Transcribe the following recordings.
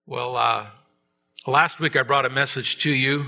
Well, last week I brought a message to you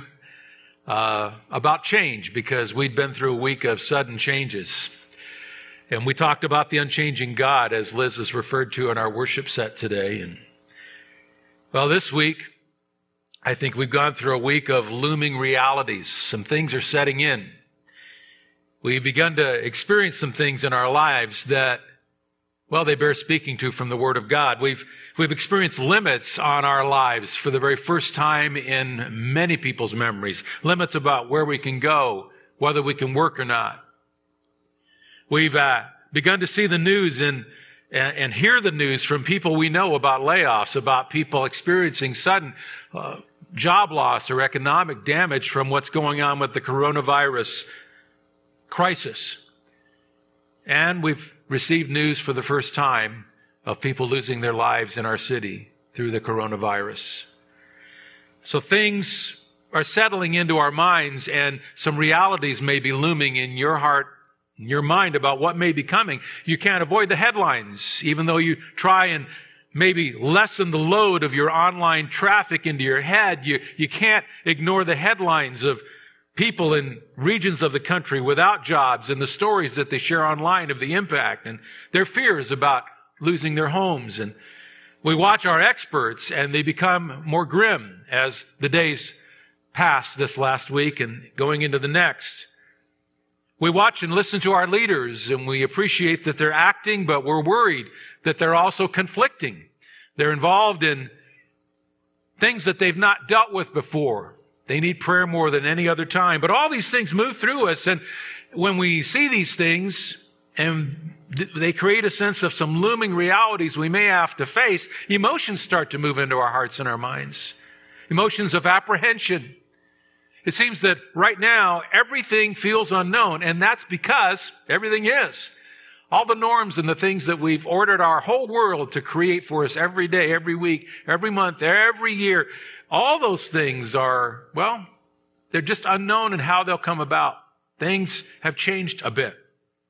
about change because we'd been through a week of sudden changes. And we talked about the unchanging God, as Liz has referred to in our worship set today. And well, this week, I think we've gone through a week of looming realities. Some things are setting in. We've begun to experience some things in our lives that, well, they bear speaking to from the Word of God. We've experienced limits on our lives for the very first time in many people's memories. Limits about where we can go, whether we can work or not. We've begun to see the news and hear the news from people we know about layoffs, about people experiencing sudden job loss or economic damage from what's going on with the coronavirus crisis. And we've received news for the first time of people losing their lives in our city through the coronavirus. So things are settling into our minds, and some realities may be looming in your heart, in your mind, about what may be coming. You can't avoid the headlines, even though you try and maybe lessen the load of your online traffic into your head. You can't ignore the headlines of people in regions of the country without jobs and the stories that they share online of the impact and their fears about losing their homes. And we watch our experts, and they become more grim as the days pass this last week and going into the next. We watch and listen to our leaders, and we appreciate that they're acting, but we're worried that they're also conflicting. They're involved in things that they've not dealt with before. They need prayer more than any other time. But all these things move through us, and when we see these things and they create a sense of some looming realities we may have to face, emotions start to move into our hearts and our minds. Emotions of apprehension. It seems that right now everything feels unknown, and that's because everything is. All the norms and the things that we've ordered our whole world to create for us every day, every week, every month, every year, all those things are, well, they're just unknown in how they'll come about. Things have changed a bit.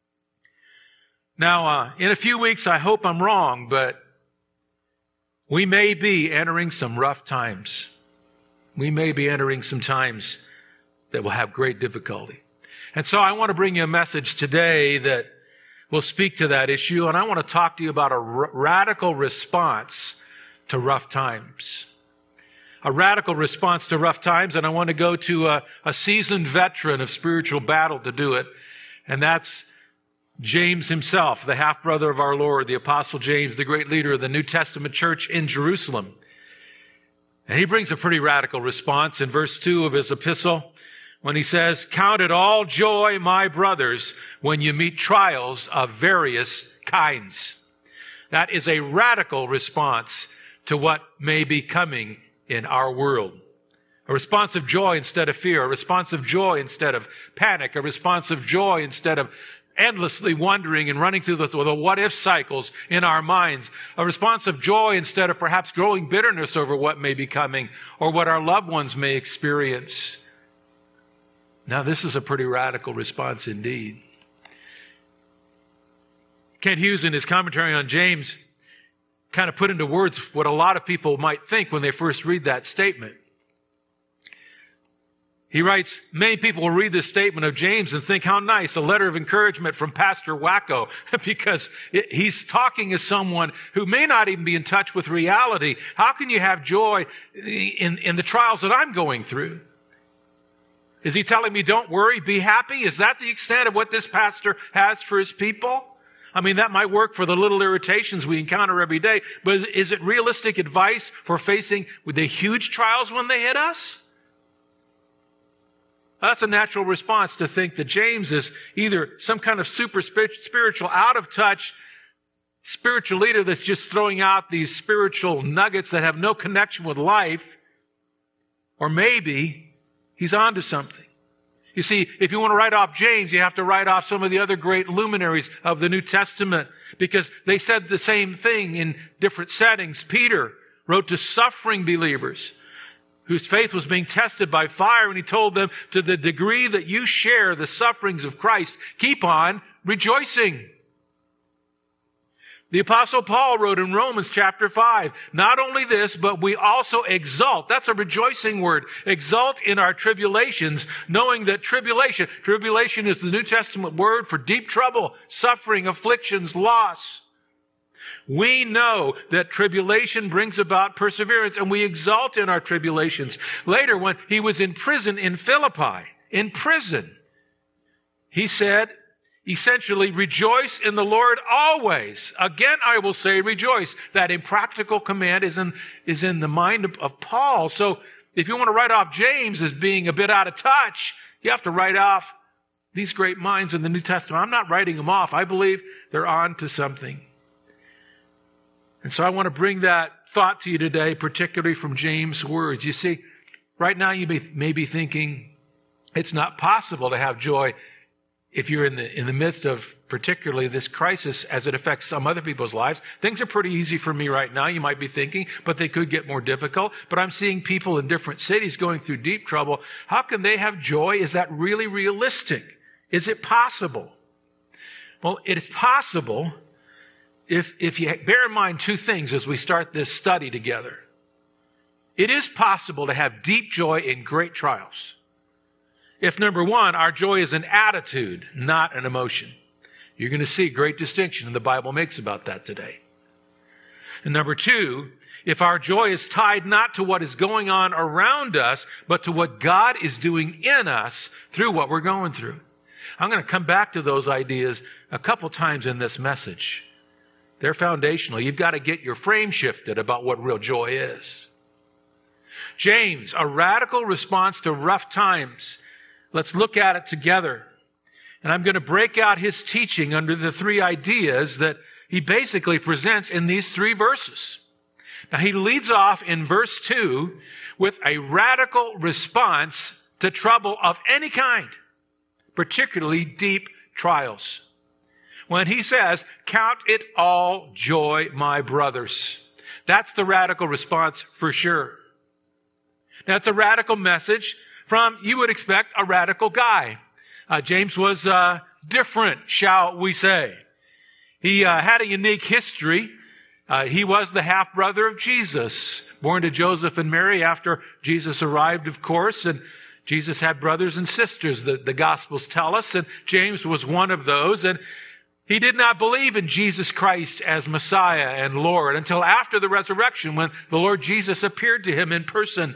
Now, in a few weeks, I hope I'm wrong, but we may be entering some rough times. We may be entering some times that will have great difficulty. And so I want to bring you a message today that will speak to that issue, and I want to talk to you about a radical response to rough times. A radical response to rough times, and I want to go to a seasoned veteran of spiritual battle to do it, and that's James himself, the half-brother of our Lord, the Apostle James, the great leader of the New Testament church in Jerusalem. And he brings a pretty radical response in verse 2 of his epistle when he says, "Count it all joy, my brothers, when you meet trials of various kinds." That is a radical response to what may be coming in our world. A response of joy instead of fear, a response of joy instead of panic, a response of joy instead of endlessly wondering and running through the what-if cycles in our minds. A response of joy instead of perhaps growing bitterness over what may be coming or what our loved ones may experience. Now, this is a pretty radical response indeed. Kent Hughes, in his commentary on James, kind of put into words what a lot of people might think when they first read that statement. He writes, many people will read this statement of James and think, how nice, a letter of encouragement from Pastor Wacko, because he's talking as someone who may not even be in touch with reality. How can you have joy in the trials that I'm going through? Is he telling me, don't worry, be happy? Is that the extent of what this pastor has for his people? I mean, that might work for the little irritations we encounter every day, but is it realistic advice for facing the huge trials when they hit us? That's a natural response to think that James is either some kind of super spiritual, out of touch spiritual leader that's just throwing out these spiritual nuggets that have no connection with life, or maybe he's onto something. You see, if you want to write off James, you have to write off some of the other great luminaries of the New Testament because they said the same thing in different settings. Peter wrote to suffering believers whose faith was being tested by fire, and he told them, to the degree that you share the sufferings of Christ, keep on rejoicing. The Apostle Paul wrote in Romans chapter 5, not only this, but we also exult. That's a rejoicing word. Exult in our tribulations, knowing that tribulation is the New Testament word for deep trouble, suffering, afflictions, loss. We know that tribulation brings about perseverance, and we exult in our tribulations. Later, when he was in prison in Philippi, he said, essentially, rejoice in the Lord always. Again, I will say rejoice. That impractical command is in the mind of Paul. So if you want to write off James as being a bit out of touch, you have to write off these great minds in the New Testament. I'm not writing them off. I believe they're on to something. And so I want to bring that thought to you today, particularly from James' words. You see, right now you may be thinking it's not possible to have joy if you're in the midst of particularly this crisis as it affects some other people's lives. Things are pretty easy for me right now, you might be thinking, but they could get more difficult. But I'm seeing people in different cities going through deep trouble. How can they have joy? Is that really realistic? Is it possible? Well, it is possible if you bear in mind two things as we start this study together. It is possible to have deep joy in great trials. If, number one, our joy is an attitude, not an emotion. You're going to see great distinction, and the Bible makes about that today. And number two, if our joy is tied not to what is going on around us, but to what God is doing in us through what we're going through. I'm going to come back to those ideas a couple times in this message. They're foundational. You've got to get your frame shifted about what real joy is. James, a radical response to rough times. Let's look at it together. And I'm going to break out his teaching under the three ideas that he basically presents in these three verses. Now, he leads off in verse 2 with a radical response to trouble of any kind, particularly deep trials. When he says, "Count it all joy, my brothers." That's the radical response for sure. Now, it's a radical message from, you would expect, a radical guy. James was different, shall we say. He had a unique history. He was the half-brother of Jesus, born to Joseph and Mary after Jesus arrived, of course, and Jesus had brothers and sisters, the Gospels tell us, and James was one of those, and he did not believe in Jesus Christ as Messiah and Lord until after the resurrection, when the Lord Jesus appeared to him in person.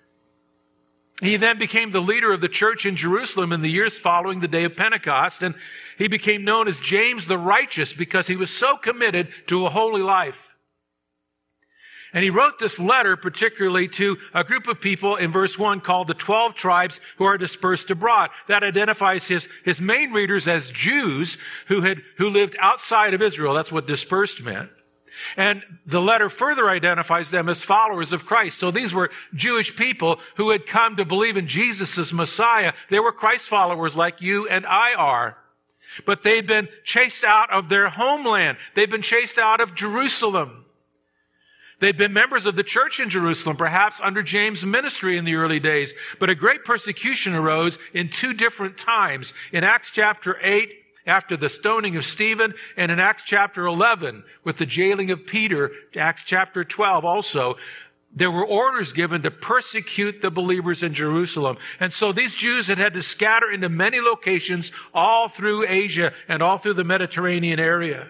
He then became the leader of the church in Jerusalem in the years following the day of Pentecost, and he became known as James the Righteous because he was so committed to a holy life. And he wrote this letter particularly to a group of people in verse 1 called the 12 tribes who are dispersed abroad. That identifies his main readers as Jews who lived outside of Israel. That's what dispersed meant. And the letter further identifies them as followers of Christ. So these were Jewish people who had come to believe in Jesus as Messiah. They were Christ followers like you and I are. But they'd been chased out of their homeland. They'd been chased out of Jerusalem. They'd been members of the church in Jerusalem, perhaps under James' ministry in the early days. But a great persecution arose in two different times. In Acts chapter 8, after the stoning of Stephen, and in Acts chapter 11, with the jailing of Peter, Acts chapter 12 also, there were orders given to persecute the believers in Jerusalem. And so these Jews had to scatter into many locations all through Asia and all through the Mediterranean area.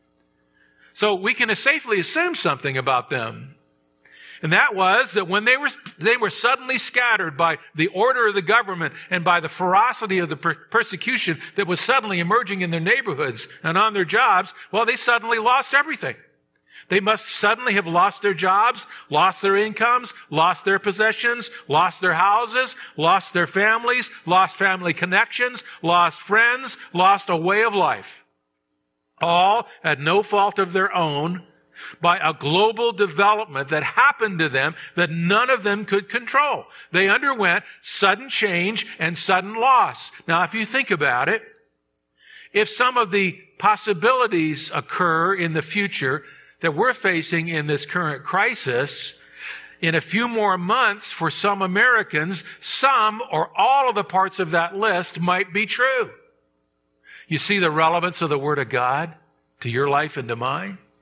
So we can safely assume something about them. And that was that when they were suddenly scattered by the order of the government and by the ferocity of the persecution that was suddenly emerging in their neighborhoods and on their jobs, well, they suddenly lost everything. They must suddenly have lost their jobs, lost their incomes, lost their possessions, lost their houses, lost their families, lost family connections, lost friends, lost a way of life. All at no fault of their own, by a global development that happened to them that none of them could control. They underwent sudden change and sudden loss. Now, if you think about it, if some of the possibilities occur in the future that we're facing in this current crisis, in a few more months, for some Americans, some or all of the parts of that list might be true. You see the relevance of the Word of God to your life and to mine?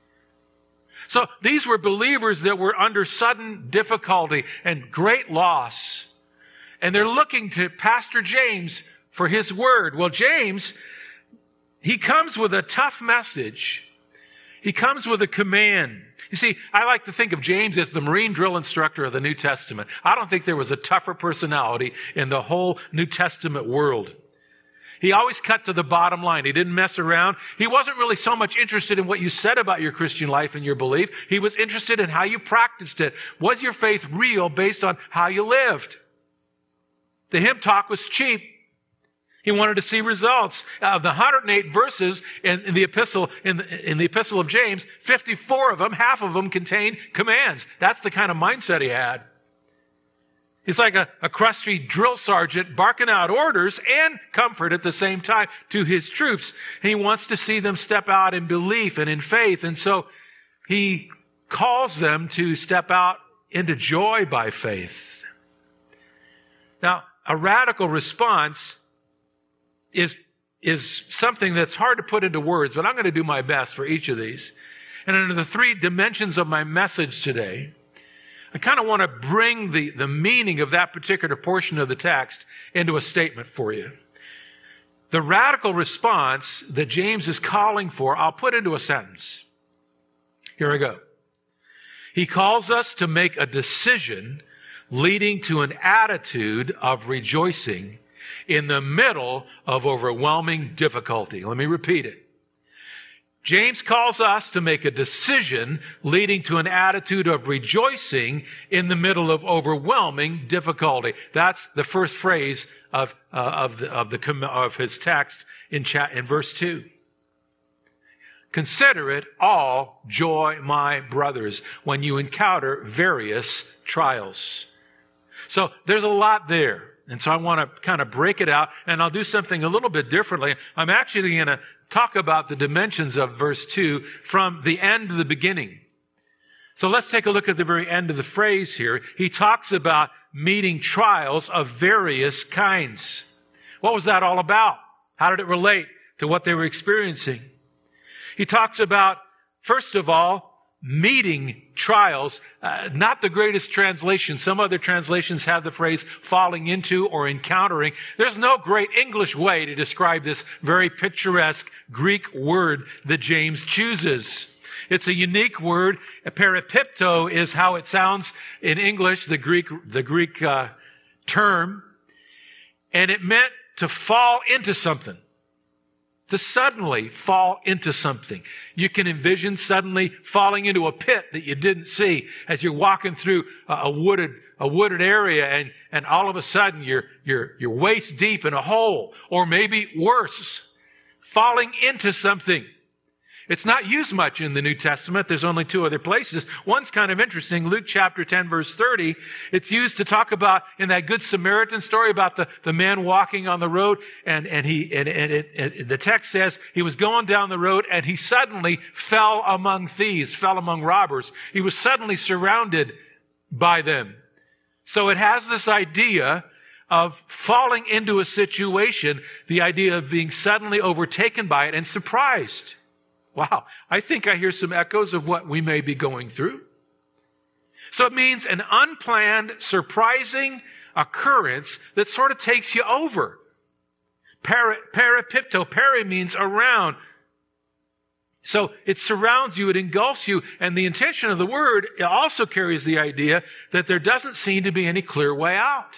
So these were believers that were under sudden difficulty and great loss. And they're looking to Pastor James for his word. Well, James, he comes with a tough message. He comes with a command. You see, I like to think of James as the Marine drill instructor of the New Testament. I don't think there was a tougher personality in the whole New Testament world. He always cut to the bottom line. He didn't mess around. He wasn't really so much interested in what you said about your Christian life and your belief. He was interested in how you practiced it. Was your faith real based on how you lived? To him, talk was cheap. He wanted to see results. Of the 108 verses in the epistle of James, 54 of them, half of them contain commands. That's the kind of mindset he had. He's like a crusty drill sergeant barking out orders and comfort at the same time to his troops. And he wants to see them step out in belief and in faith. And so he calls them to step out into joy by faith. Now, a radical response is something that's hard to put into words, but I'm going to do my best for each of these. And under the three dimensions of my message today, I kind of want to bring the meaning of that particular portion of the text into a statement for you. The radical response that James is calling for, I'll put into a sentence. Here we go. He calls us to make a decision leading to an attitude of rejoicing in the middle of overwhelming difficulty. Let me repeat it. James calls us to make a decision leading to an attitude of rejoicing in the middle of overwhelming difficulty. That's the first phrase of his text in verse 2. Consider it all joy, my brothers, when you encounter various trials. So there's a lot there. And so I want to kind of break it out, and I'll do something a little bit differently. I'm actually going to talk about the dimensions of verse 2 from the end to the beginning. So let's take a look at the very end of the phrase here. He talks about meeting trials of various kinds. What was that all about? How did it relate to what they were experiencing? He talks about, first of all, meeting trials, not the greatest translation. Some other translations have the phrase falling into or encountering. There's no great English way to describe this very picturesque Greek word that James chooses. It's a unique word. Peripipto is how it sounds in English, the Greek term. And it meant to fall into something. To suddenly fall into something. You can envision suddenly falling into a pit that you didn't see as you're walking through a wooded area, and all of a sudden you're waist deep in a hole, or maybe worse, falling into something. It's not used much in the New Testament. There's only two other places. One's kind of interesting. Luke chapter 10, verse 30. It's used to talk about, in that Good Samaritan story, about the man walking on the road, and the text says he was going down the road and he suddenly fell among thieves, fell among robbers. He was suddenly surrounded by them. So it has this idea of falling into a situation, the idea of being suddenly overtaken by it and surprised. Wow, I think I hear some echoes of what we may be going through. So it means an unplanned, surprising occurrence that sort of takes you over. Peripipto, peri means around. So it surrounds you, it engulfs you, and the intention of the word also carries the idea that there doesn't seem to be any clear way out.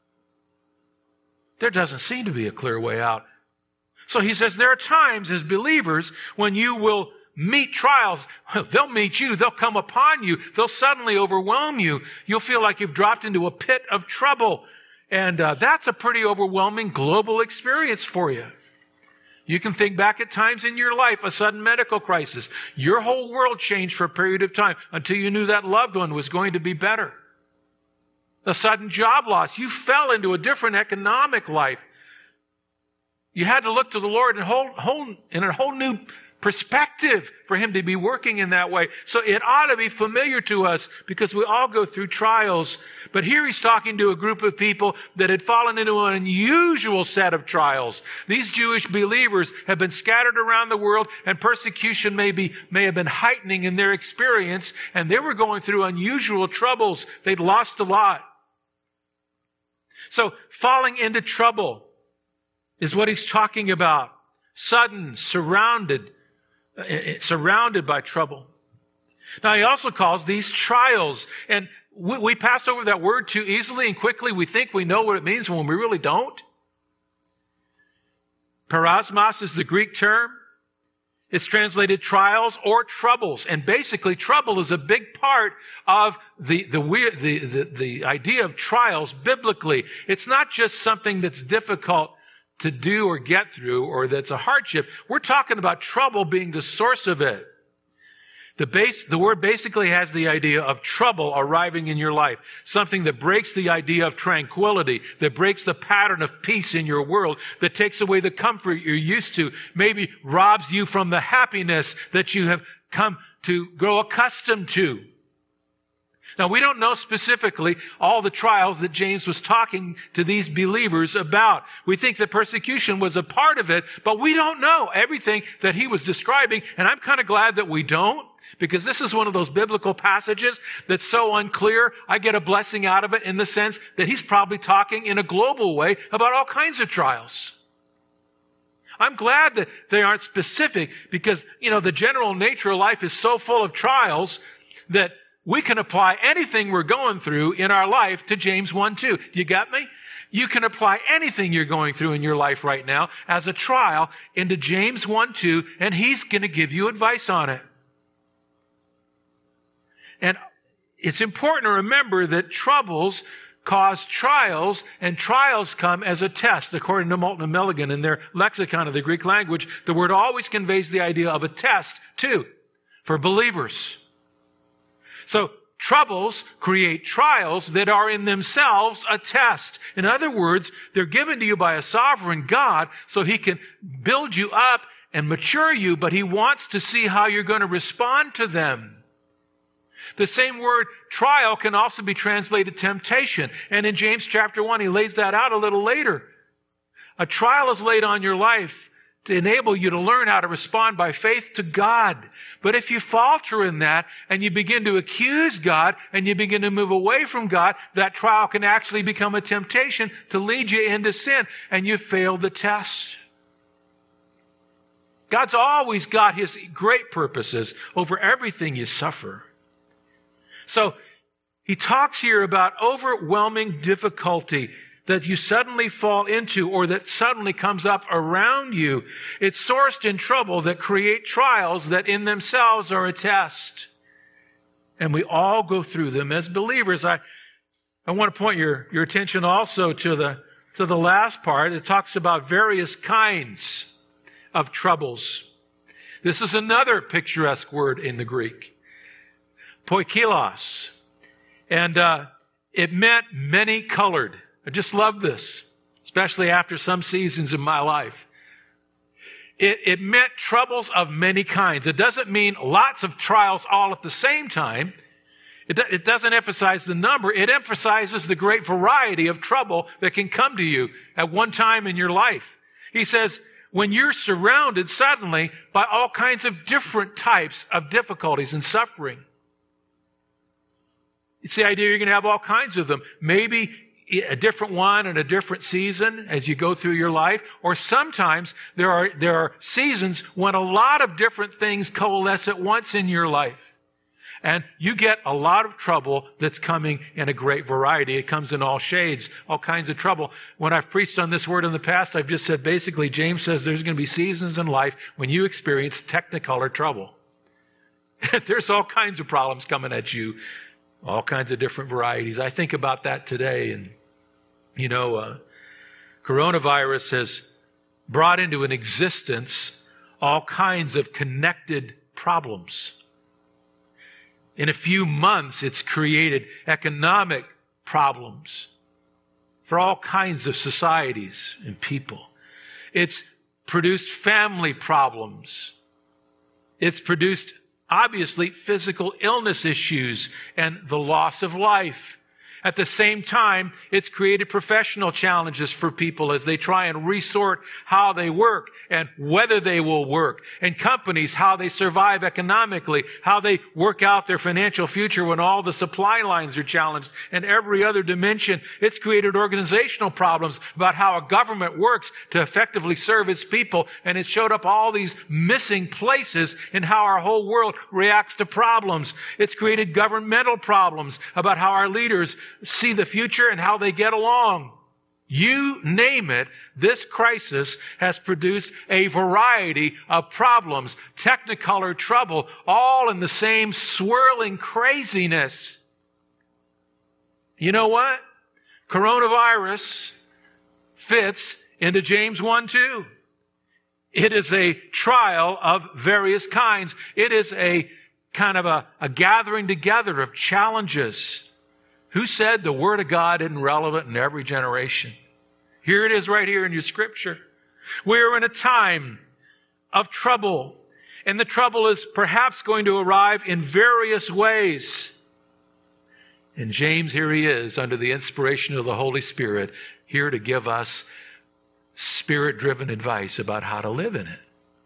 There doesn't seem to be a clear way out. So he says there are times as believers when you will meet trials. They'll meet you. They'll come upon you. They'll suddenly overwhelm you. You'll feel like you've dropped into a pit of trouble. And that's a pretty overwhelming global experience for you. You can think back at times in your life, a sudden medical crisis. Your whole world changed for a period of time until you knew that loved one was going to be better. A sudden job loss. You fell into a different economic life. You had to look to the Lord in a whole new perspective for him to be working in that way. So it ought to be familiar to us because we all go through trials. But here he's talking to a group of people that had fallen into an unusual set of trials. These Jewish believers have been scattered around the world, and persecution may have been heightening in their experience, and they were going through unusual troubles. They'd lost a lot. So falling into trouble is what he's talking about. Sudden, surrounded by trouble. Now, he also calls these trials. And we pass over that word too easily and quickly. We think we know what it means when we really don't. Parasmos is the Greek term. It's translated trials or troubles. And basically, trouble is a big part of the idea of trials biblically. It's not just something that's difficult to do or get through, or that's a hardship. We're talking about trouble being the source of it. The word basically has the idea of trouble arriving in your life. Something that breaks the idea of tranquility, that breaks the pattern of peace in your world, that takes away the comfort you're used to, maybe robs you from the happiness that you have come to grow accustomed to. Now, we don't know specifically all the trials that James was talking to these believers about. We think that persecution was a part of it, but we don't know everything that he was describing, and I'm kind of glad that we don't, because this is one of those biblical passages that's so unclear. I get a blessing out of it in the sense that he's probably talking in a global way about all kinds of trials. I'm glad that they aren't specific because, the general nature of life is so full of trials that we can apply anything we're going through in our life to James 1:2. Do you get me? You can apply anything you're going through in your life right now as a trial into James 1:2, and he's going to give you advice on it. And it's important to remember that troubles cause trials, and trials come as a test. According to Moulton and Milligan in their lexicon of the Greek language, the word always conveys the idea of a test, too, for believers. So troubles create trials that are in themselves a test. In other words, they're given to you by a sovereign God so he can build you up and mature you, but he wants to see how you're going to respond to them. The same word trial can also be translated temptation. And in James chapter 1, he lays that out a little later. A trial is laid on your life to enable you to learn how to respond by faith to God. But if you falter in that and you begin to accuse God and you begin to move away from God, that trial can actually become a temptation to lead you into sin, and you failed the test. God's always got his great purposes over everything you suffer. So he talks here about overwhelming difficulty that you suddenly fall into or that suddenly comes up around you. It's sourced in trouble that create trials that in themselves are a test. And we all go through them as believers. I want to point your attention also to the last part. It talks about various kinds of troubles. This is another picturesque word in the Greek. Poikilos. And it meant many-colored. I just love this, especially after some seasons in my life. It meant troubles of many kinds. It doesn't mean lots of trials all at the same time. It doesn't emphasize the number. It emphasizes the great variety of trouble that can come to you at one time in your life. He says, when you're surrounded suddenly by all kinds of different types of difficulties and suffering. It's the idea you're going to have all kinds of them. Maybe a different one in a different season as you go through your life. Or sometimes there are seasons when a lot of different things coalesce at once in your life. And you get a lot of trouble that's coming in a great variety. It comes in all shades, all kinds of trouble. When I've preached on this word in the past, I've just said basically, James says there's going to be seasons in life when you experience technicolor trouble. There's all kinds of problems coming at you, all kinds of different varieties. I think about that today, and coronavirus has brought into an existence all kinds of connected problems. In a few months, it's created economic problems for all kinds of societies and people. It's produced family problems It's produced, obviously, physical illness issues and the loss of life. At the same time, it's created professional challenges for people as they try and resort how they work and whether they will work. And companies, how they survive economically, how they work out their financial future when all the supply lines are challenged, and every other dimension. It's created organizational problems about how a government works to effectively serve its people. And it's showed up all these missing places in how our whole world reacts to problems. It's created governmental problems about how our leaders see the future and how they get along. You name it, this crisis has produced a variety of problems, technicolor trouble, all in the same swirling craziness. You know what? Coronavirus fits into James 1:2. It is a trial of various kinds. It is a kind of a gathering together of challenges. Who said the Word of God isn't relevant in every generation? Here it is right here in your scripture. We're in a time of trouble, and the trouble is perhaps going to arrive in various ways. And James, here he is, under the inspiration of the Holy Spirit, here to give us Spirit-driven advice about how to live in it.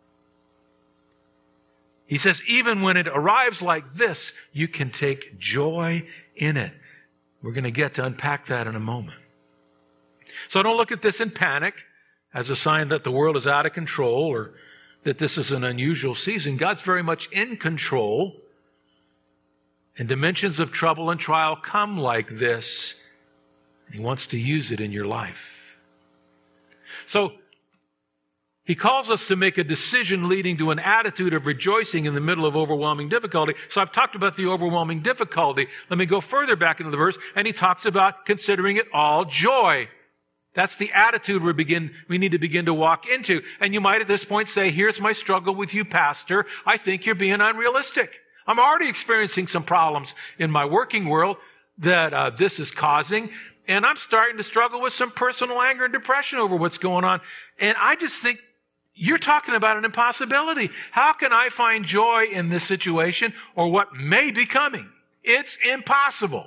He says, even when it arrives like this, you can take joy in it. We're going to get to unpack that in a moment. So don't look at this in panic as a sign that the world is out of control or that this is an unusual season. God's very much in control. And dimensions of trouble and trial come like this. He wants to use it in your life. So he calls us to make a decision leading to an attitude of rejoicing in the middle of overwhelming difficulty. So I've talked about the overwhelming difficulty. Let me go further back into the verse, and he talks about considering it all joy. That's the attitude we need to begin to walk into. And you might at this point say, here's my struggle with you, Pastor. I think you're being unrealistic. I'm already experiencing some problems in my working world that this is causing. And I'm starting to struggle with some personal anger and depression over what's going on. And I just think, you're talking about an impossibility. How can I find joy in this situation or what may be coming? It's impossible.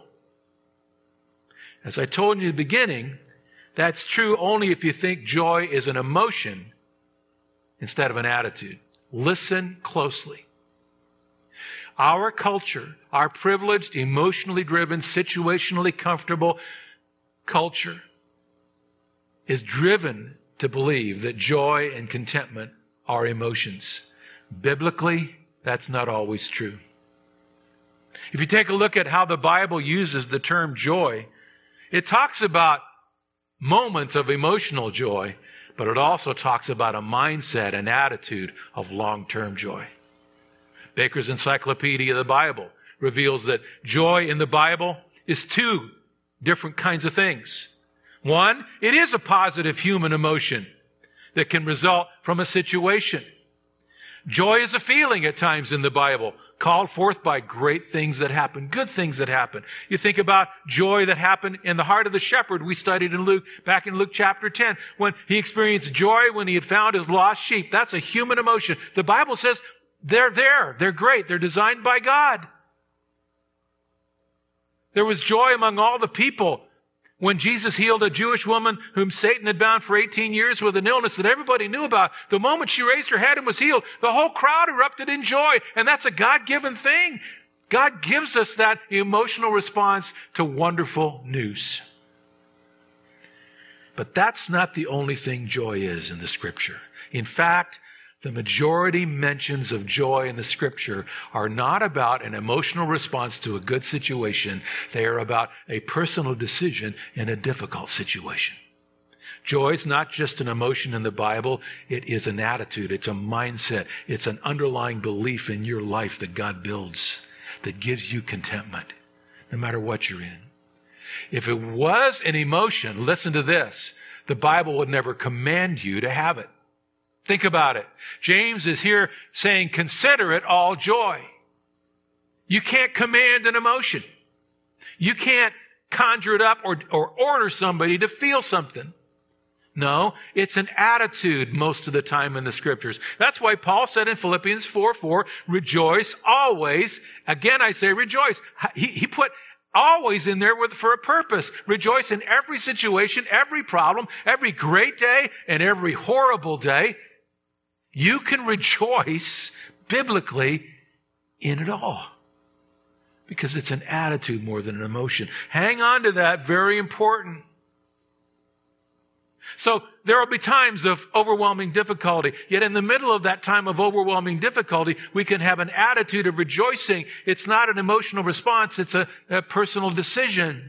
As I told you in the beginning, that's true only if you think joy is an emotion instead of an attitude. Listen closely. Our culture, our privileged, emotionally driven, situationally comfortable culture is driven to believe that joy and contentment are emotions. Biblically, that's not always true. If you take a look at how the Bible uses the term joy, it talks about moments of emotional joy, but it also talks about a mindset and attitude of long-term joy. Baker's Encyclopedia of the Bible reveals that joy in the Bible is two different kinds of things. One, it is a positive human emotion that can result from a situation. Joy is a feeling at times in the Bible, called forth by great things that happen, good things that happen. You think about joy that happened in the heart of the shepherd we studied in Luke, back in Luke chapter 10, when he experienced joy when he had found his lost sheep. That's a human emotion. The Bible says they're there. They're great. They're designed by God. There was joy among all the people when Jesus healed a Jewish woman whom Satan had bound for 18 years with an illness that everybody knew about. The moment she raised her head and was healed, the whole crowd erupted in joy. And that's a God-given thing. God gives us that emotional response to wonderful news. But that's not the only thing joy is in the Scripture. In fact, the majority mentions of joy in the Scripture are not about an emotional response to a good situation. They are about a personal decision in a difficult situation. Joy is not just an emotion in the Bible. It is an attitude. It's a mindset. It's an underlying belief in your life that God builds that gives you contentment, no matter what you're in. If it was an emotion, listen to this, the Bible would never command you to have it. Think about it. James is here saying, consider it all joy. You can't command an emotion. You can't conjure it up or order somebody to feel something. No, it's an attitude most of the time in the scriptures. That's why Paul said in Philippians 4:4, rejoice always. Again, I say rejoice. He put always in there for a purpose. Rejoice in every situation, every problem, every great day, and every horrible day. You can rejoice biblically in it all. Because it's an attitude more than an emotion. Hang on to that, very important. So there will be times of overwhelming difficulty. Yet in the middle of that time of overwhelming difficulty, we can have an attitude of rejoicing. It's not an emotional response. It's a personal decision.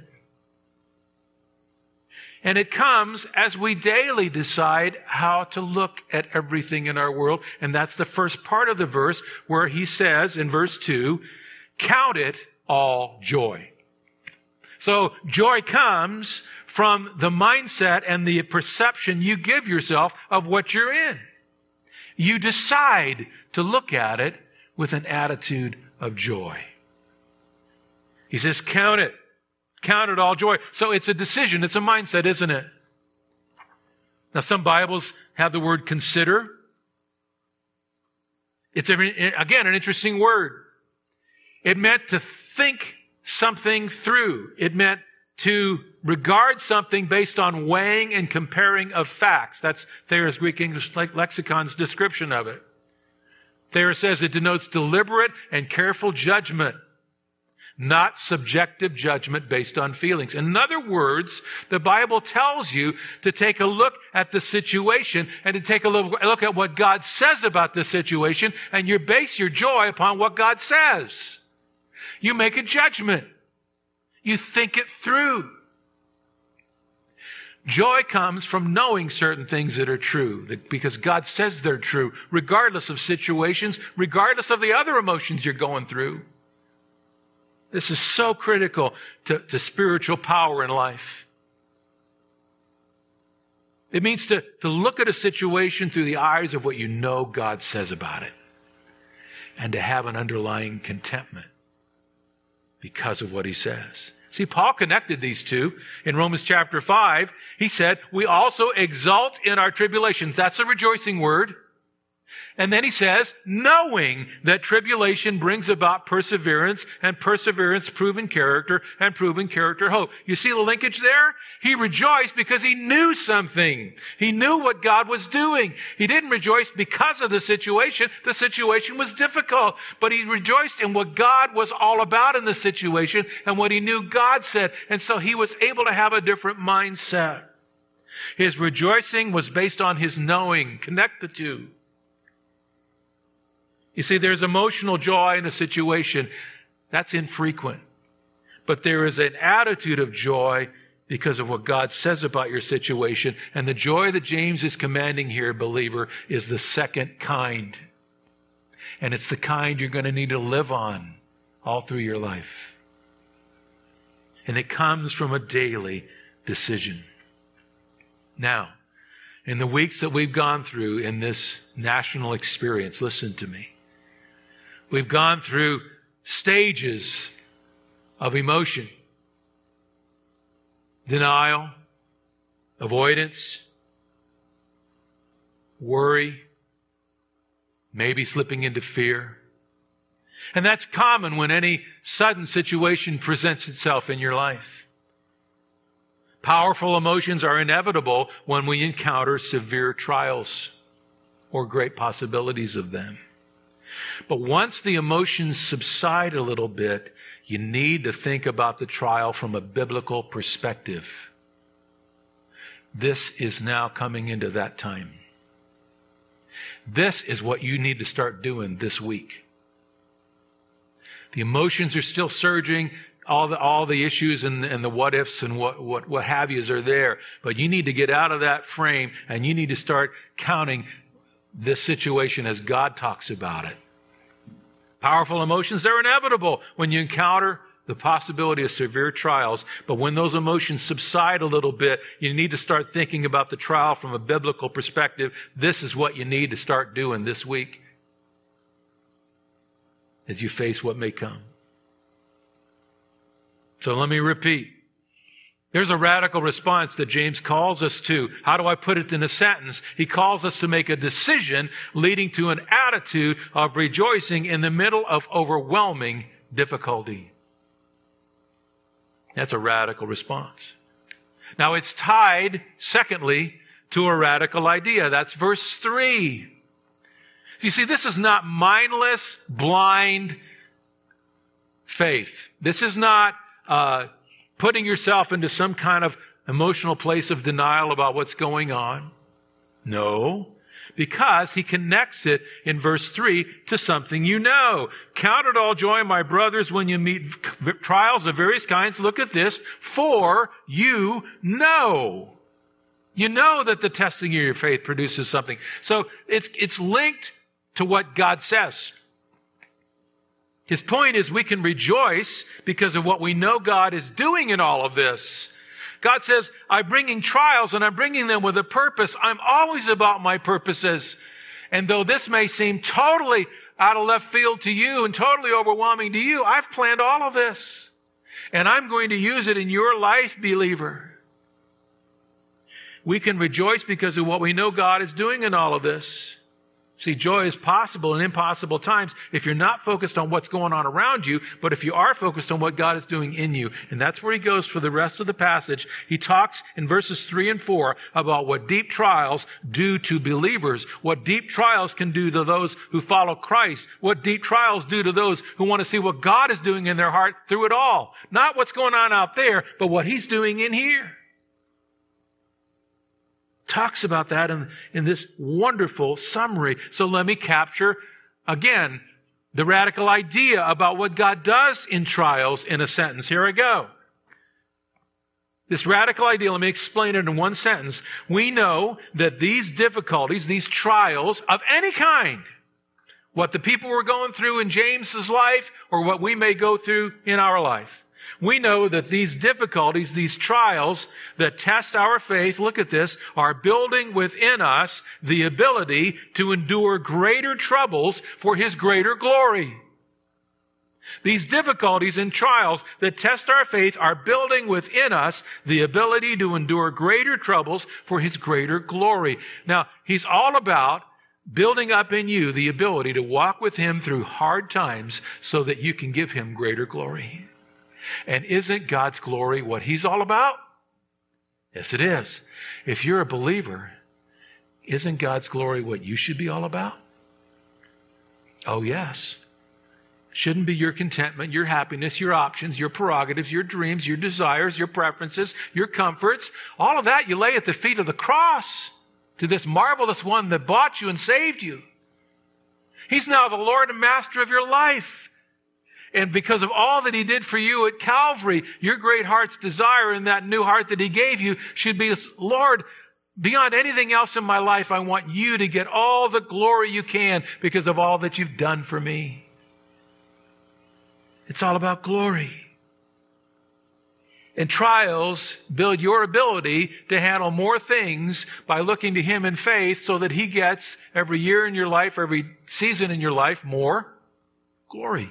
And it comes as we daily decide how to look at everything in our world. And that's the first part of the verse where he says in verse 2, count it all joy. So joy comes from the mindset and the perception you give yourself of what you're in. You decide to look at it with an attitude of joy. He says, count it all joy. So it's a decision, it's a mindset, isn't it? Now some Bibles have the word consider. It's, again, an interesting word. It meant to think something through. It meant to regard something based on weighing and comparing of facts. That's Thayer's Greek English Lexicon's description of it. Thayer says it denotes deliberate and careful judgment, not subjective judgment based on feelings. In other words, the Bible tells you to take a look at the situation and to take a look at what God says about the situation, and you base your joy upon what God says. You make a judgment. You think it through. Joy comes from knowing certain things that are true, because God says they're true, regardless of situations, regardless of the other emotions you're going through. This is so critical to spiritual power in life. It means to look at a situation through the eyes of what you know God says about it, and to have an underlying contentment because of what he says. See, Paul connected these two. In Romans chapter 5, he said, we also exult in our tribulations. That's a rejoicing word. And then he says, knowing that tribulation brings about perseverance, and perseverance proven character, and proven character hope. You see the linkage there? He rejoiced because he knew something. He knew what God was doing. He didn't rejoice because of the situation. The situation was difficult. But he rejoiced in what God was all about in the situation and what he knew God said. And so he was able to have a different mindset. His rejoicing was based on his knowing. Connect the two. You see, there's emotional joy in a situation. That's infrequent. But there is an attitude of joy because of what God says about your situation. And the joy that James is commanding here, believer, is the second kind. And it's the kind you're going to need to live on all through your life. And it comes from a daily decision. Now, in the weeks that we've gone through in this national experience, listen to me. We've gone through stages of emotion. Denial, avoidance, worry, maybe slipping into fear. And that's common when any sudden situation presents itself in your life. Powerful emotions are inevitable when we encounter severe trials or great possibilities of them. But once the emotions subside a little bit, you need to think about the trial from a biblical perspective. This is now coming into that time. This is what you need to start doing this week. The emotions are still surging. All the issues and the what ifs and what have yous are there. But you need to get out of that frame and you need to start counting this situation as God talks about it. Powerful emotions, they're inevitable when you encounter the possibility of severe trials. But when those emotions subside a little bit, you need to start thinking about the trial from a biblical perspective. This is what you need to start doing this week as you face what may come. So let me repeat. There's a radical response that James calls us to. How do I put it in a sentence? He calls us to make a decision leading to an attitude of rejoicing in the middle of overwhelming difficulty. That's a radical response. Now it's tied, secondly, to a radical idea. That's verse 3. You see, this is not mindless, blind faith. This is not putting yourself into some kind of emotional place of denial about what's going on. No, because he connects it in verse 3 to something you know. Count it all joy, my brothers, when you meet trials of various kinds. Look at this. For you know. You know that the testing of your faith produces something. So it's linked to what God says. His point is we can rejoice because of what we know God is doing in all of this. God says, I'm bringing trials and I'm bringing them with a purpose. I'm always about my purposes. And though this may seem totally out of left field to you and totally overwhelming to you, I've planned all of this. And I'm going to use it in your life, believer. We can rejoice because of what we know God is doing in all of this. See, joy is possible in impossible times if you're not focused on what's going on around you, but if you are focused on what God is doing in you. And that's where he goes for the rest of the passage. He talks in verses 3 and 4 about what deep trials do to believers, what deep trials can do to those who follow Christ, what deep trials do to those who want to see what God is doing in their heart through it all. Not what's going on out there, but what he's doing in here. Talks about that in this wonderful summary. So let me capture, again, the radical idea about what God does in trials in a sentence. Here I go. This radical idea, let me explain it in one sentence. We know that these difficulties, these trials of any kind, what the people were going through in James's life or what we may go through in our life, we know that these difficulties, these trials that test our faith, look at this, are building within us the ability to endure greater troubles for his greater glory. These difficulties and trials that test our faith are building within us the ability to endure greater troubles for his greater glory. Now, he's all about building up in you the ability to walk with him through hard times so that you can give him greater glory. And isn't God's glory what he's all about? Yes, it is. If you're a believer, isn't God's glory what you should be all about? Oh, yes. Shouldn't be your contentment, your happiness, your options, your prerogatives, your dreams, your desires, your preferences, your comforts. All of that you lay at the feet of the cross to this marvelous one that bought you and saved you. He's now the Lord and Master of your life. And because of all that he did for you at Calvary, your great heart's desire in that new heart that he gave you should be, Lord, beyond anything else in my life, I want you to get all the glory you can because of all that you've done for me. It's all about glory. And trials build your ability to handle more things by looking to him in faith so that he gets every year in your life, every season in your life, more glory.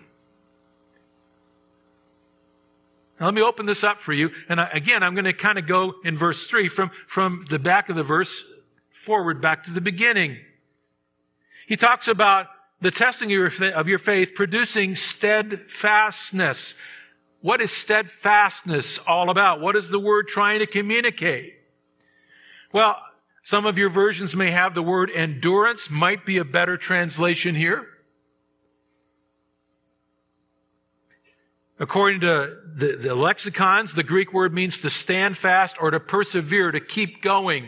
Now, let me open this up for you. And again, I'm going to kind of go in verse 3 from the back of the verse forward back to the beginning. He talks about the testing of your faith producing steadfastness. What is steadfastness all about? What is the word trying to communicate? Well, some of your versions may have the word endurance, might be a better translation here. According to the lexicons, the Greek word means to stand fast or to persevere, to keep going.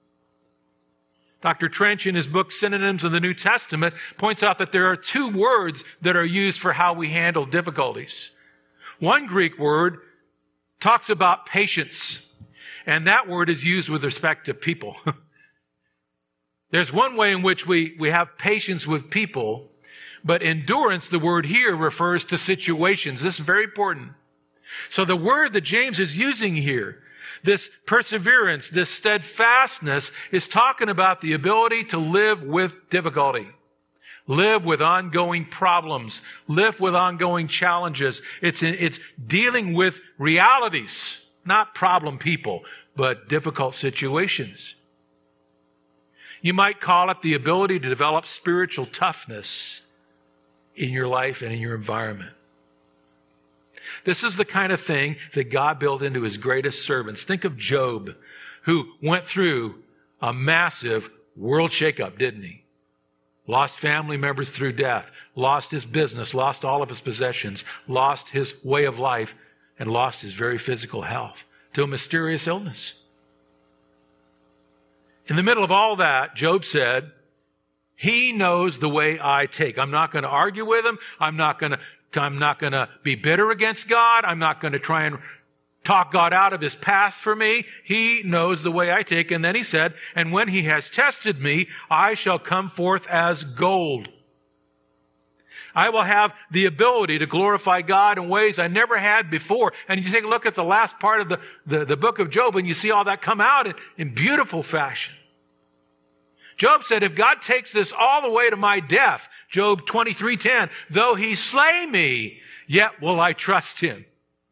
Dr. Trench, in his book Synonyms of the New Testament, points out that there are two words that are used for how we handle difficulties. One Greek word talks about patience, and that word is used with respect to people. There's one way in which we have patience with people, but endurance, the word here, refers to situations. This is very important. So the word that James is using here, this perseverance, this steadfastness, is talking about the ability to live with difficulty, live with ongoing problems, live with ongoing challenges. It's dealing with realities Not problem people, but difficult situations. You might call it the ability to develop spiritual toughness in your life and in your environment. This is the kind of thing that God built into his greatest servants. Think of Job, who went through a massive world shakeup, didn't he? Lost family members through death, lost his business, lost all of his possessions, lost his way of life, and lost his very physical health to a mysterious illness. In the middle of all that, Job said, he knows the way I take. I'm not going to argue with him. I'm not going to be bitter against God. I'm not going to try and talk God out of his path for me. He knows the way I take. And then he said, and when he has tested me, I shall come forth as gold. I will have the ability to glorify God in ways I never had before. And you take a look at the last part of the book of Job, and you see all that come out in beautiful fashion. Job said, if God takes this all the way to my death, Job 23:10, though he slay me, yet will I trust him.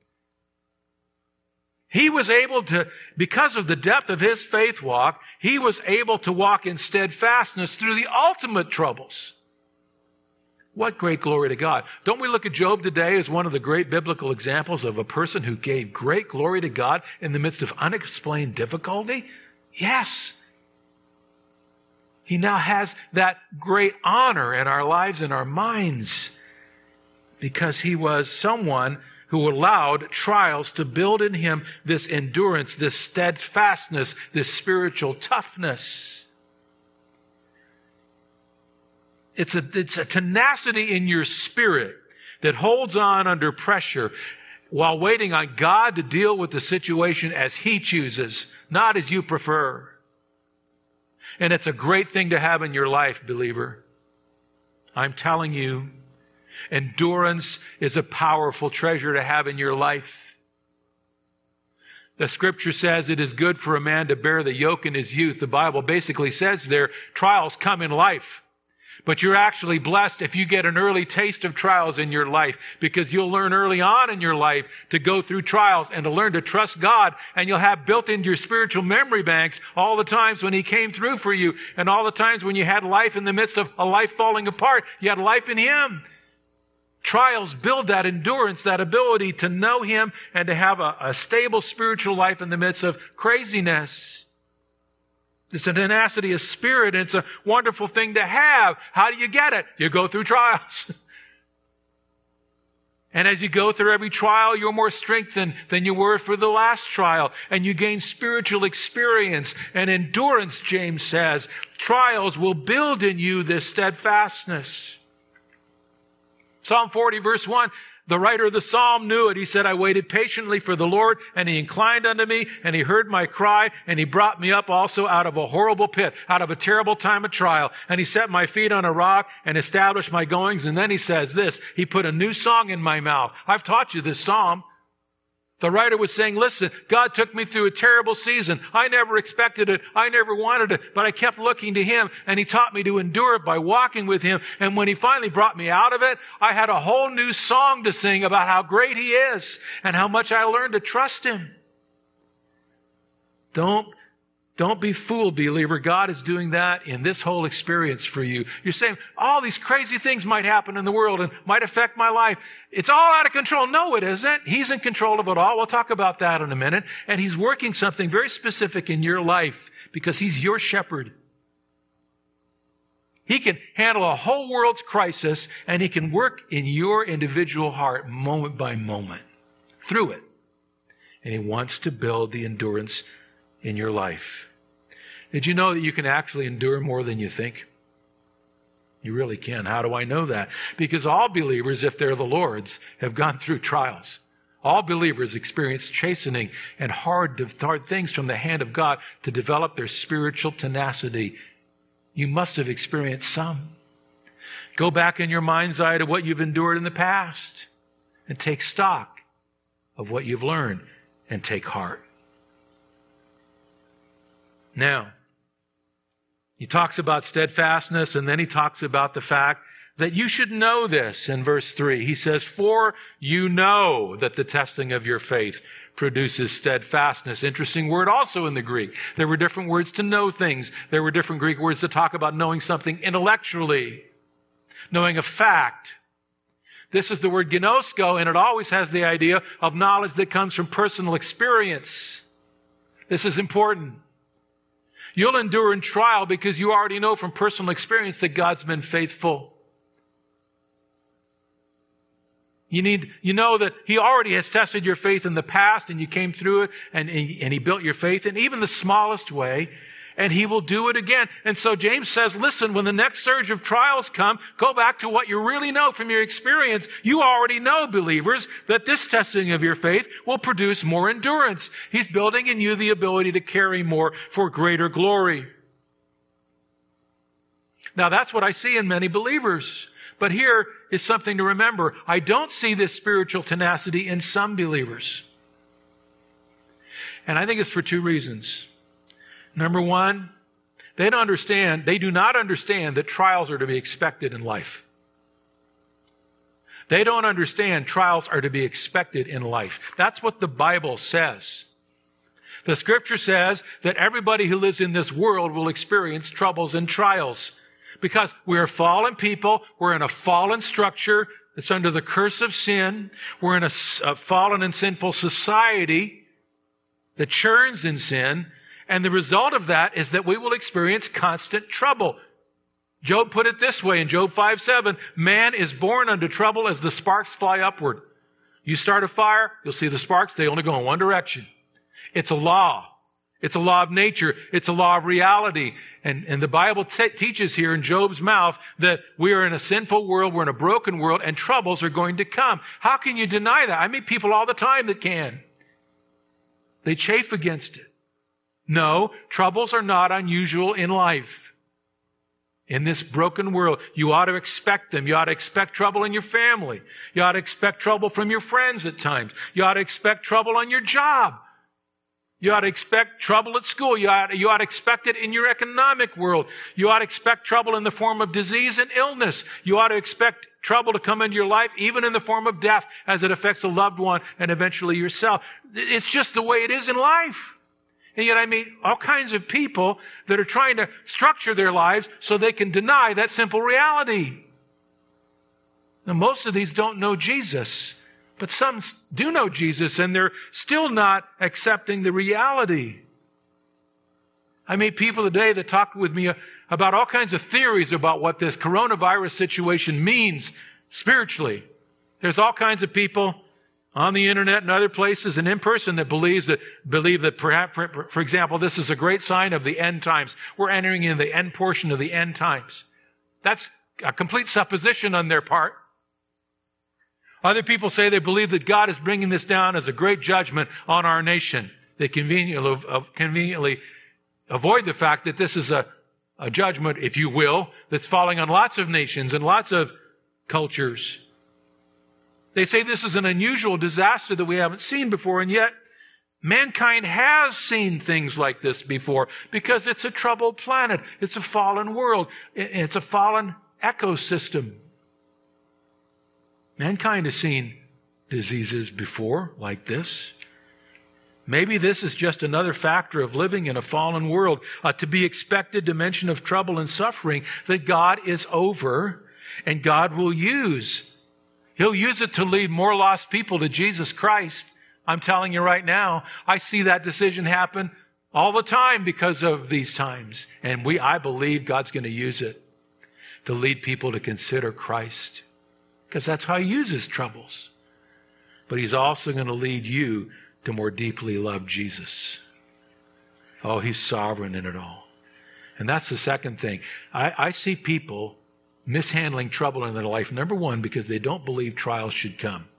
He was able to, because of the depth of his faith walk, he was able to walk in steadfastness through the ultimate troubles. What great glory to God. Don't we look at Job today as one of the great biblical examples of a person who gave great glory to God in the midst of unexplained difficulty? Yes. He now has that great honor in our lives and our minds because he was someone who allowed trials to build in him this endurance, this steadfastness, this spiritual toughness. It's a tenacity in your spirit that holds on under pressure while waiting on God to deal with the situation as he chooses, not as you prefer. And it's a great thing to have in your life, believer. I'm telling you, endurance is a powerful treasure to have in your life. The scripture says it is good for a man to bear the yoke in his youth. The Bible basically says there, trials come in life. But you're actually blessed if you get an early taste of trials in your life, because you'll learn early on in your life to go through trials and to learn to trust God, and you'll have built into your spiritual memory banks all the times when he came through for you, and all the times when you had life in the midst of a life falling apart, you had life in him. Trials build that endurance, that ability to know him and to have a stable spiritual life in the midst of craziness. It's a tenacity of spirit, and it's a wonderful thing to have. How do you get it? You go through trials. And as you go through every trial, you're more strengthened than you were for the last trial. And you gain spiritual experience and endurance, James says. Trials will build in you this steadfastness. Psalm 40, verse 1, the writer of the psalm knew it. He said, I waited patiently for the Lord, and he inclined unto me, and he heard my cry, and he brought me up also out of a horrible pit, out of a terrible time of trial. And he set my feet on a rock and established my goings. And then he says this, he put a new song in my mouth. I've taught you this psalm. The writer was saying, listen, God took me through a terrible season. I never expected it. I never wanted it, but I kept looking to him, and he taught me to endure it by walking with him. And when he finally brought me out of it, I had a whole new song to sing about how great he is and how much I learned to trust him. Don't be fooled, believer. God is doing that in this whole experience for you. You're saying, all these crazy things might happen in the world and might affect my life. It's all out of control. No, it isn't. He's in control of it all. We'll talk about that in a minute. And he's working something very specific in your life because he's your shepherd. He can handle a whole world's crisis, and he can work in your individual heart moment by moment through it. And he wants to build the endurance in your life. Did you know that you can actually endure more than you think? You really can. How do I know that? Because all believers, if they're the Lord's, have gone through trials. All believers experience chastening and hard things from the hand of God to develop their spiritual tenacity. You must have experienced some. Go back in your mind's eye to what you've endured in the past and take stock of what you've learned and take heart. Now, he talks about steadfastness, and then he talks about the fact that you should know this in verse 3. He says, for you know that the testing of your faith produces steadfastness. Interesting word also in the Greek. There were different words to know things. There were different Greek words to talk about knowing something intellectually, knowing a fact. This is the word gnosko, and it always has the idea of knowledge that comes from personal experience. This is important. You'll endure in trial because you already know from personal experience that God's been faithful. You know that He already has tested your faith in the past, and you came through it, and He built your faith in even the smallest way, and He will do it again. And so James says, listen, when the next surge of trials come, go back to what you really know from your experience. You already know, believers, that this testing of your faith will produce more endurance. He's building in you the ability to carry more for greater glory. Now, that's what I see in many believers. But here is something to remember. I don't see this spiritual tenacity in some believers. And I think it's for two reasons. Number one, they do not understand that trials are to be expected in life. They don't understand trials are to be expected in life. That's what the Bible says. The Scripture says that everybody who lives in this world will experience troubles and trials. Because we're fallen people, we're in a fallen structure that's under the curse of sin. We're in a fallen and sinful society that churns in sin. And the result of that is that we will experience constant trouble. Job put it this way in Job 5:7, man is born unto trouble as the sparks fly upward. You start a fire, you'll see the sparks, they only go in one direction. It's a law. It's a law of nature. It's a law of reality. And the Bible teaches here in Job's mouth that we are in a sinful world, we're in a broken world, and troubles are going to come. How can you deny that? I meet people all the time that can. They chafe against it. No, troubles are not unusual in life. In this broken world, you ought to expect them. You ought to expect trouble in your family. You ought to expect trouble from your friends at times. You ought to expect trouble on your job. You ought to expect trouble at school. You ought to expect it in your economic world. You ought to expect trouble in the form of disease and illness. You ought to expect trouble to come into your life, even in the form of death, as it affects a loved one and eventually yourself. It's just the way it is in life. And yet I meet all kinds of people that are trying to structure their lives so they can deny that simple reality. Now, most of these don't know Jesus. But some do know Jesus, and they're still not accepting the reality. I meet people today that talk with me about all kinds of theories about what this coronavirus situation means spiritually. There's all kinds of people on the internet and other places and in person that believe that perhaps, for example, this is a great sign of the end times. We're entering in the end portion of the end times. That's a complete supposition on their part. Other people say they believe that God is bringing this down as a great judgment on our nation. They conveniently avoid the fact that this is a judgment, if you will, that's falling on lots of nations and lots of cultures. They say this is an unusual disaster that we haven't seen before, and yet mankind has seen things like this before because it's a troubled planet. It's a fallen world. It's a fallen ecosystem. Mankind has seen diseases before like this. Maybe this is just another factor of living in a fallen world, to be expected dimension of trouble and suffering that God is over and God will use. He'll use it to lead more lost people to Jesus Christ. I'm telling you right now, I see that decision happen all the time because of these times. And I believe God's going to use it to lead people to consider Christ. Because that's how He uses troubles. But He's also going to lead you to more deeply love Jesus. Oh, He's sovereign in it all. And that's the second thing. I see people mishandling trouble in their life. Number one, because they don't believe trials should come.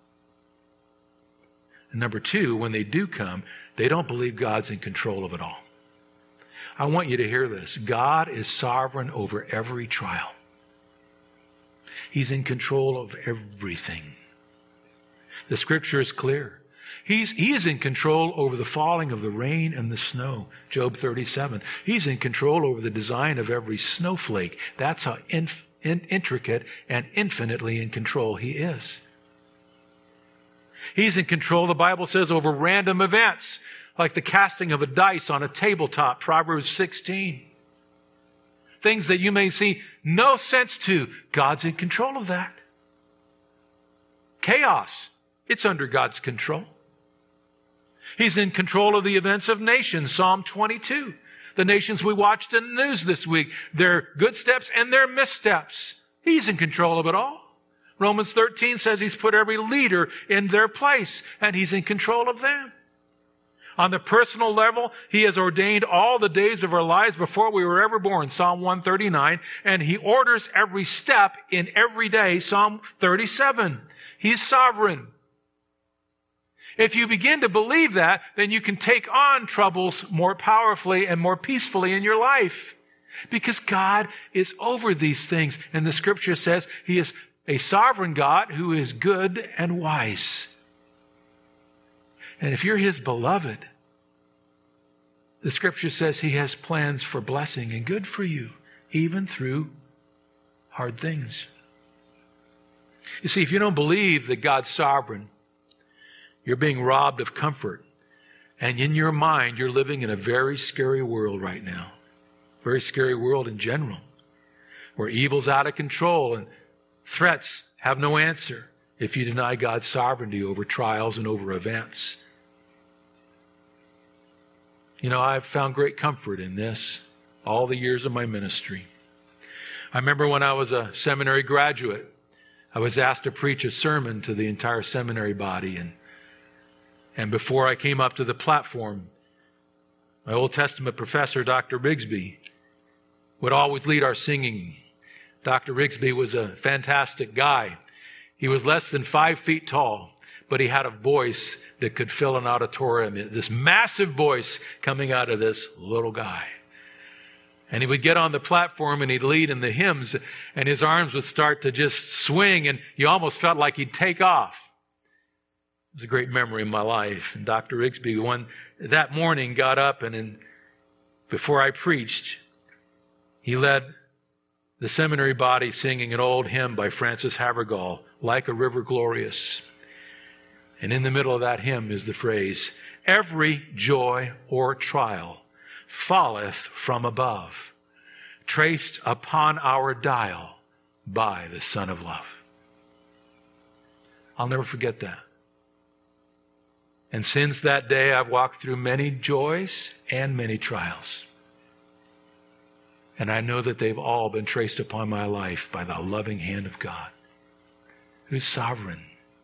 And number two, when they do come, they don't believe God's in control of it all. I want you to hear this. God is sovereign over every trial. He's in control of everything. The Scripture is clear. He is in control over the falling of the rain and the snow. Job 37. He's in control over the design of every snowflake. That's how intricate and infinitely in control He is. He's in control, the Bible says, over random events, like the casting of a dice on a tabletop, Proverbs 16. Things that you may see no sense to, God's in control of that. Chaos, it's under God's control. He's in control of the events of nations, Psalm 22. The nations we watched in the news this week, their good steps and their missteps. He's in control of it all. Romans 13 says He's put every leader in their place, and He's in control of them. On the personal level, He has ordained all the days of our lives before we were ever born, Psalm 139, and He orders every step in every day, Psalm 37. He's sovereign. If you begin to believe that, then you can take on troubles more powerfully and more peacefully in your life. Because God is over these things. And the Scripture says He is a sovereign God who is good and wise. And if you're His beloved, the Scripture says He has plans for blessing and good for you, even through hard things. You see, if you don't believe that God's sovereign, you're being robbed of comfort. And in your mind, you're living in a very scary world right now. Very scary world in general, where evil's out of control and threats have no answer if you deny God's sovereignty over trials and over events. You know, I've found great comfort in this all the years of my ministry. I remember when I was a seminary graduate, I was asked to preach a sermon to the entire seminary body. And before I came up to the platform, my Old Testament professor, Dr. Rigsby, would always lead our singing. Dr. Rigsby was a fantastic guy. He was less than 5 feet tall, but he had a voice that could fill an auditorium. This massive voice coming out of this little guy. And he would get on the platform and he'd lead in the hymns, and his arms would start to just swing, and you almost felt like he'd take off. It was a great memory in my life. And Dr. Rigsby, that morning, got up, and before I preached, he led the seminary body singing an old hymn by Francis Havergal, Like a River Glorious. And in the middle of that hymn is the phrase, every joy or trial falleth from above, traced upon our dial by the Son of Love. I'll never forget that. And since that day, I've walked through many joys and many trials. And I know that they've all been traced upon my life by the loving hand of God, who's sovereign.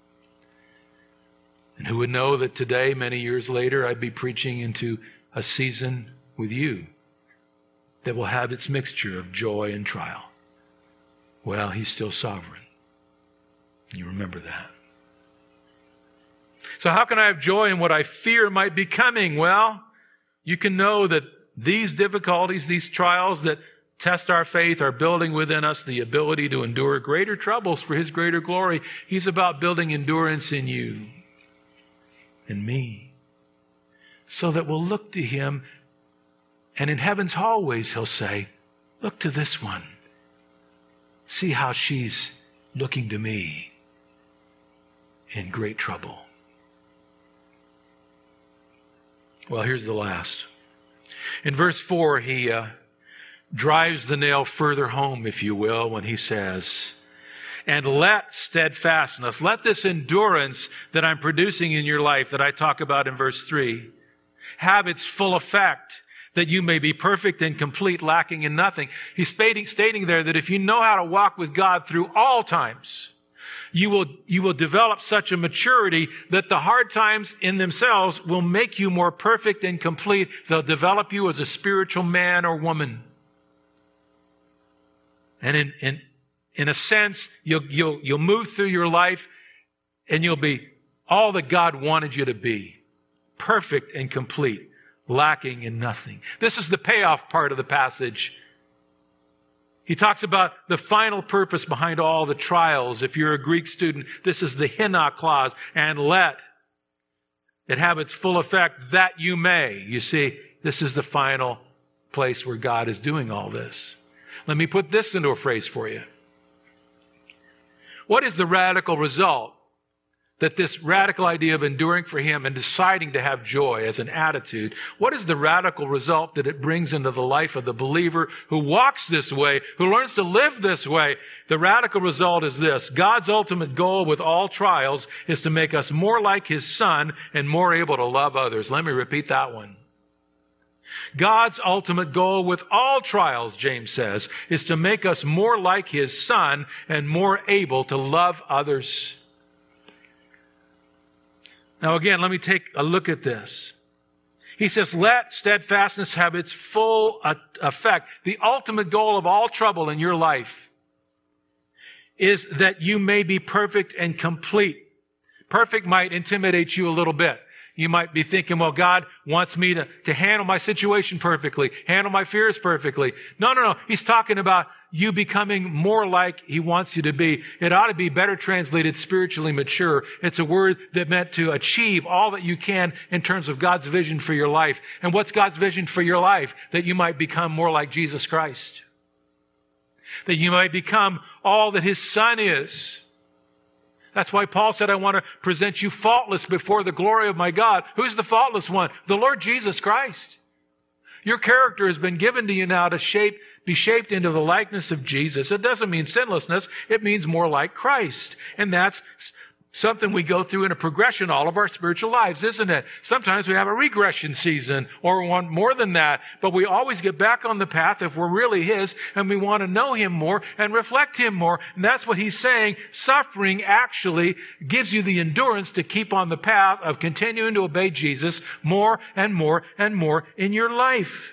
And who would know that today, many years later, I'd be preaching into a season with you that will have its mixture of joy and trial. Well, He's still sovereign. You remember that. So how can I have joy in what I fear might be coming? Well, you can know that these difficulties, these trials that test our faith are building within us the ability to endure greater troubles for His greater glory. He's about building endurance in you and me, so that we'll look to Him, and in heaven's hallways He'll say, look to this one. See how she's looking to me in great trouble. Well, here's the last. In verse 4, he drives the nail further home, if you will, when he says, and let steadfastness, let this endurance that I'm producing in your life that I talk about in verse 3, have its full effect, that you may be perfect and complete, lacking in nothing. He's stating there that if you know how to walk with God through all times, you will develop such a maturity that the hard times in themselves will make you more perfect and complete. They'll develop you as a spiritual man or woman. And in a sense, you'll move through your life and you'll be all that God wanted you to be. Perfect and complete, lacking in nothing. This is the payoff part of the passage. He talks about the final purpose behind all the trials. If you're a Greek student, this is the hina clause, and let it have its full effect that you may. You see, this is the final place where God is doing all this. Let me put this into a phrase for you. What is the radical result? That this radical idea of enduring for Him and deciding to have joy as an attitude, what is the radical result that it brings into the life of the believer who walks this way, who learns to live this way? The radical result is this: God's ultimate goal with all trials is to make us more like His Son and more able to love others. Let me repeat that one. God's ultimate goal with all trials, James says, is to make us more like His Son and more able to love others. Now again, let me take a look at this. He says, let steadfastness have its full effect. The ultimate goal of all trouble in your life is that you may be perfect and complete. Perfect might intimidate you a little bit. You might be thinking, well, God wants me to handle my situation perfectly, handle my fears perfectly. No. He's talking about you becoming more like He wants you to be. It ought to be better translated spiritually mature. It's a word that meant to achieve all that you can in terms of God's vision for your life. And what's God's vision for your life? That you might become more like Jesus Christ. That you might become all that His Son is. That's why Paul said, I want to present you faultless before the glory of my God. Who's the faultless one? The Lord Jesus Christ. Your character has been given to you now to be shaped into the likeness of Jesus. It doesn't mean sinlessness. It means more like Christ. And that's something we go through in a progression all of our spiritual lives, isn't it? Sometimes we have a regression season or we want more than that, but we always get back on the path if we're really His and we want to know Him more and reflect Him more. And that's what He's saying. Suffering actually gives you the endurance to keep on the path of continuing to obey Jesus more and more and more in your life.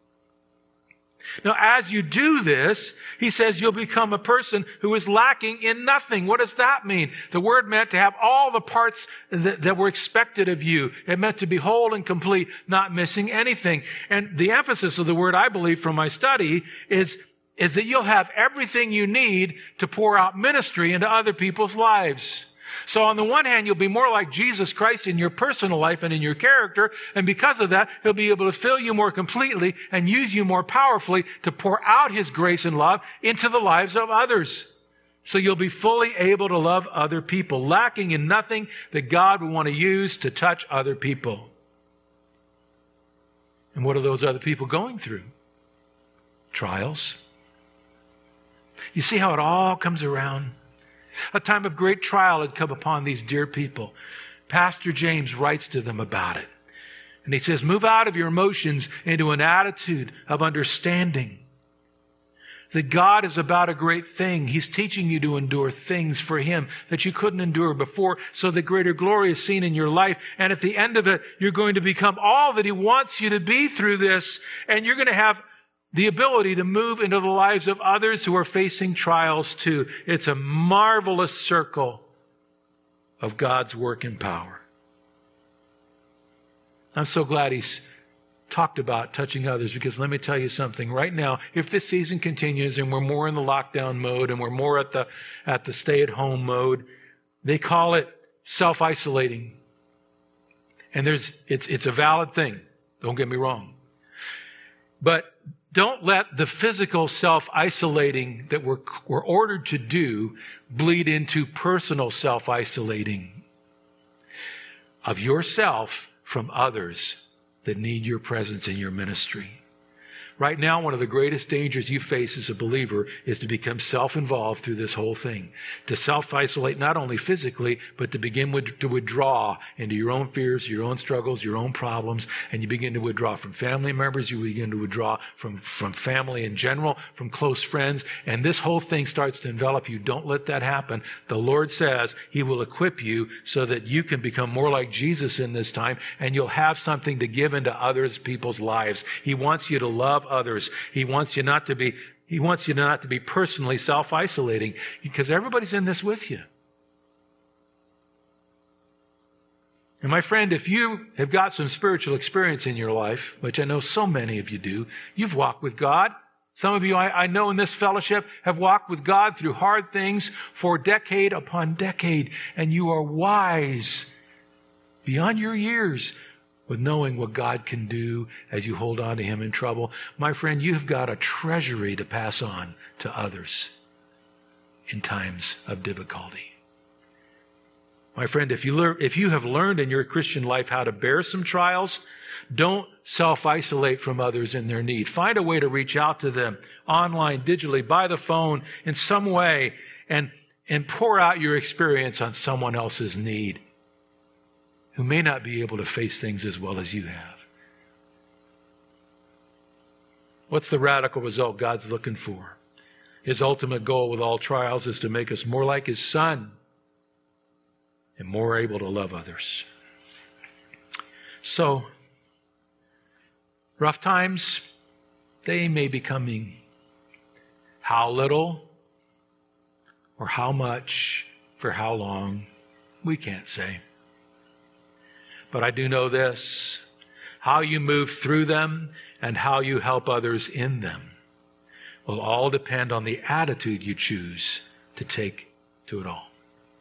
Now, as you do this, he says you'll become a person who is lacking in nothing. What does that mean? The word meant to have all the parts that were expected of you. It meant to be whole and complete, not missing anything. And the emphasis of the word, I believe, from my study is that you'll have everything you need to pour out ministry into other people's lives. So on the one hand, you'll be more like Jesus Christ in your personal life and in your character. And because of that, He'll be able to fill you more completely and use you more powerfully to pour out His grace and love into the lives of others. So you'll be fully able to love other people, lacking in nothing that God would want to use to touch other people. And what are those other people going through? Trials. You see how it all comes around? A time of great trial had come upon these dear people. Pastor James writes to them about it. And he says, move out of your emotions into an attitude of understanding. That God is about a great thing. He's teaching you to endure things for Him that you couldn't endure before, so that greater glory is seen in your life. And at the end of it, you're going to become all that He wants you to be through this. And you're going to have the ability to move into the lives of others who are facing trials too. It's a marvelous circle of God's work and power. I'm so glad He's talked about touching others, because let me tell you something. Right now, if this season continues and we're more in the lockdown mode and we're more at the stay-at-home mode, they call it self-isolating. And it's a valid thing. Don't get me wrong. But don't let the physical self-isolating that we're ordered to do bleed into personal self-isolating of yourself from others that need your presence in your ministry. Right now, one of the greatest dangers you face as a believer is to become self-involved through this whole thing. To self-isolate not only physically, but to begin to withdraw into your own fears, your own struggles, your own problems. And you begin to withdraw from family members. You begin to withdraw from family in general, from close friends. And this whole thing starts to envelop you. Don't let that happen. The Lord says He will equip you so that you can become more like Jesus in this time, and you'll have something to give into others people's lives. He wants you to love others. He wants you not to be personally self-isolating, because everybody's in this with you. And my friend, if you have got some spiritual experience in your life, which I know so many of you do, you've walked with God. Some of you I know in this fellowship have walked with God through hard things for decade upon decade, and you are wise beyond your years with knowing what God can do as you hold on to Him in trouble. My friend, you've got a treasury to pass on to others. in times of difficulty. My friend, if you have learned in your Christian life how to bear some trials, don't self-isolate from others in their need. Find a way to reach out to them online, digitally, by the phone, in some way, and pour out your experience on someone else's need who may not be able to face things as well as you have. What's the radical result God's looking for? His ultimate goal with all trials is to make us more like His Son and more able to love others. So, rough times, they may be coming. How little or how much, for how long, we can't say. But I do know this: how you move through them and how you help others in them will all depend on the attitude you choose to take to it all.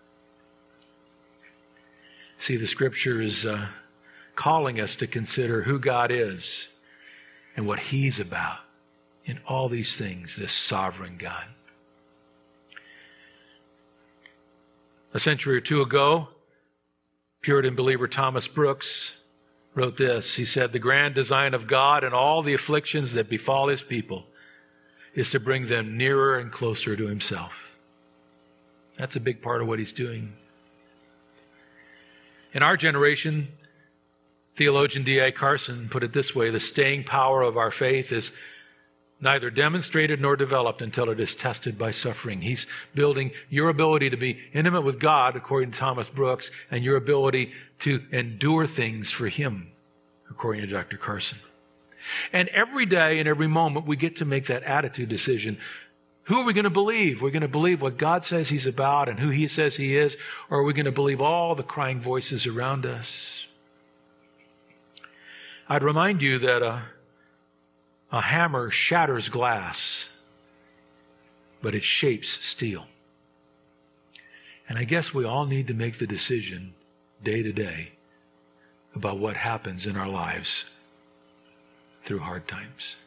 See, the Scripture is calling us to consider who God is and what He's about in all these things, this sovereign God. A century or two ago, Puritan believer Thomas Brooks wrote this. He said, "The grand design of God and all the afflictions that befall His people is to bring them nearer and closer to Himself." That's a big part of what He's doing. In our generation, theologian D.A. Carson put it this way: the staying power of our faith is neither demonstrated nor developed until it is tested by suffering. He's building your ability to be intimate with God, according to Thomas Brooks, and your ability to endure things for Him, according to Dr. Carson. And every day and every moment, we get to make that attitude decision. Who are we going to believe? We're going to believe what God says He's about and who He says He is, or are we going to believe all the crying voices around us? I'd remind you that a hammer shatters glass, but it shapes steel. And I guess we all need to make the decision day to day about what happens in our lives through hard times.